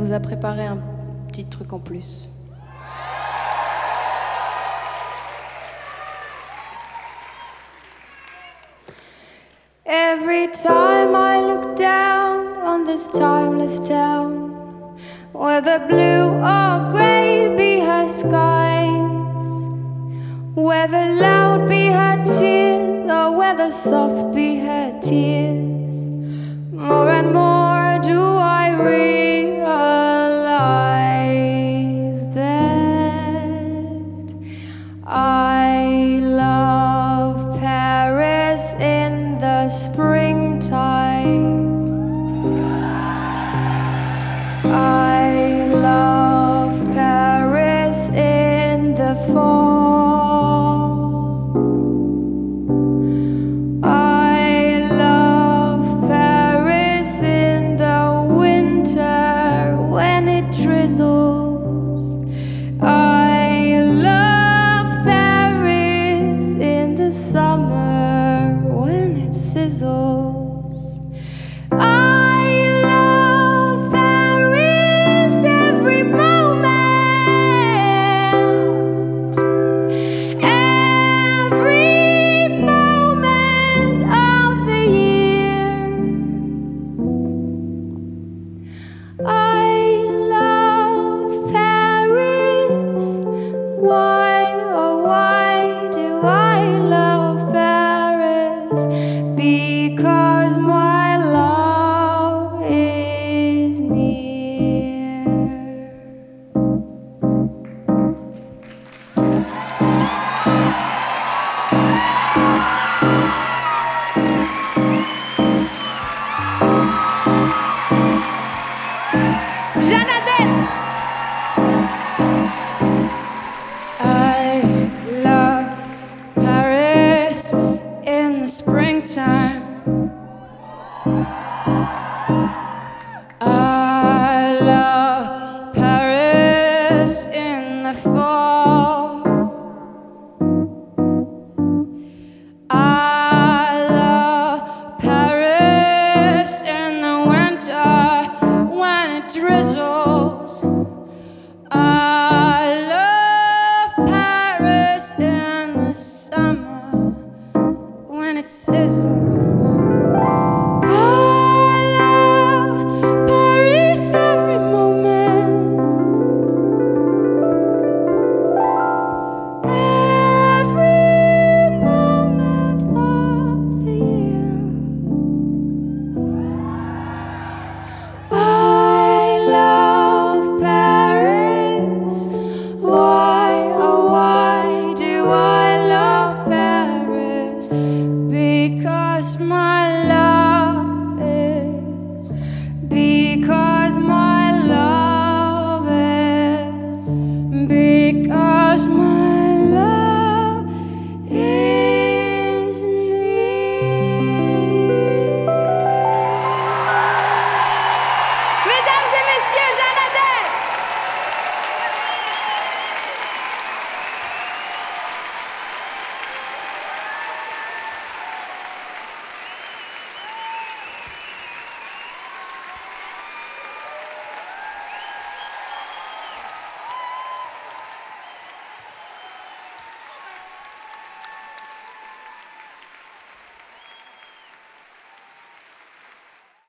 vous a préparé un petit truc en plus. Every time I look down on this timeless town, whether blue or grey be her skies, whether loud be her cheers or whether soft be her tears, more and more do I realize that I love Paris in the springtime. I love Paris in the fall. I love Paris in the winter when it drizzles. I love Paris in the summer when it sizzles. I love Paris every moment, every moment of the year. I love Paris. Why, oh why do I love Paris? Because my love is near. Jeannadette! I love Paris in the springtime. I love Paris in the fall. I love Paris in the winter when it drizzles. I love Paris in the summer when it sizzles. I love Paris every moment, every moment of the year. I love Paris. Why, oh why do I love Paris? Because my love is. Because my love is. Because my love is near. Mesdames et messieurs,